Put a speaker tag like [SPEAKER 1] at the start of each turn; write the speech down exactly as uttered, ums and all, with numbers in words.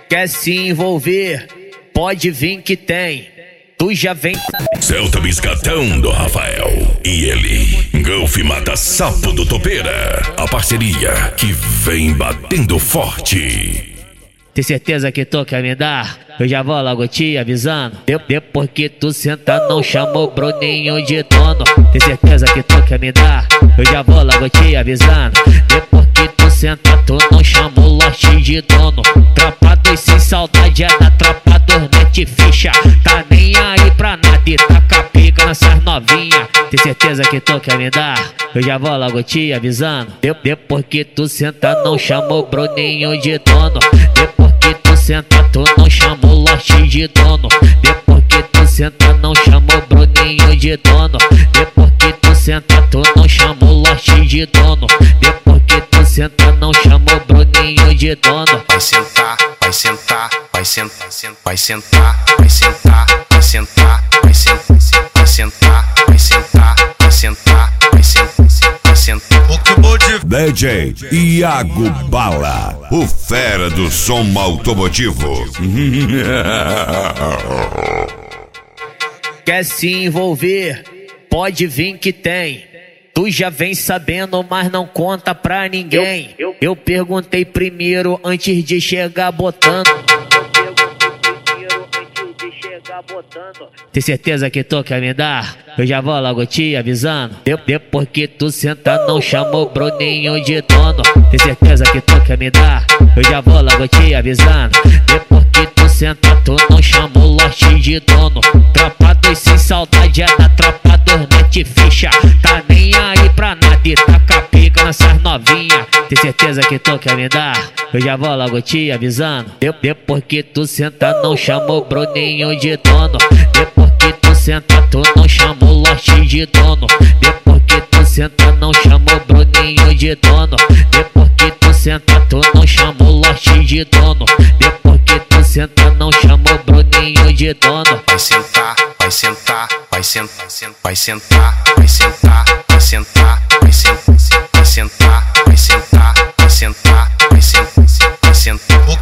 [SPEAKER 1] Quer se envolver? Pode vir que tem. Tu já vem sabendo.
[SPEAKER 2] Celta Biscatão do Rafael e ele, Golf Mata Sapo do Topeira. A parceria que vem batendo forte.
[SPEAKER 1] Tem certeza que tu quer me dar? Eu já vou logo te avisando. De- Depois que tu senta, não chama o Bruninho de dono. Tem certeza que tu quer me dar? Eu já vou logo te avisando. Depois que tu senta, tu não chama o lote de dono. Tropa dois sem saudade, é da tropa dos net ficha. Tá nem aí pra nada e tá capica nessas novinha. Tem certeza que tu quer me dar? Eu já vou logo te avisando. De- Depois que tu senta, não chama o Bruninho de dono. Depois que tu senta, tu não chama o lote de dono. Depois que tu senta, não chama o Bruninho de dono. Depois que tu senta, tu não chama o lote de dono. Depois que tu senta, não chama o Bruninho de dono.
[SPEAKER 3] Vai sentar, vai sentar, vai sentar, vai sentar, vai sentar, vai sentar, vai sentar, vai sentar, vai sentar, vai sentar, vai sentar, vai sentar.
[SPEAKER 2] D J Iago Bala, o fera do som automotivo.
[SPEAKER 1] Quer se envolver? Pode vir que tem. Tu já vem sabendo, mas não conta pra ninguém. Eu, eu perguntei primeiro antes de chegar botando. Tem certeza que tu quer me dar? Eu já vou logo te avisando. De- Depois que tu senta, não chama o Bruninho de dono. Tem certeza que tu quer me dar? Eu já vou logo te avisando. Depois que tu senta, tu não chama o lote de dono. Tropa dois sem saudade, é da tropa dos net ficha. Tá nem aí pra nada e tá capica nessas novinha. Tem certeza que tu quer me dar? Eu já vou logo te avisando. De- Depois que tu senta, não chama o Bruninho de dono. Depois que tu senta, tu não chama o lote de dono. Depois que tu senta, não chama o Bruninho de dono. Depois que tu senta, tu não chama o lote de dono. Depois que tu senta, não chama o Bruninho de dono.
[SPEAKER 3] Vai sentar, vai sentar, vai sentar, vai sentar, vai sentar, vai sentar, vai sentar, vai sentar, vai sentar, vai sentar, vai sentar, vai sentar.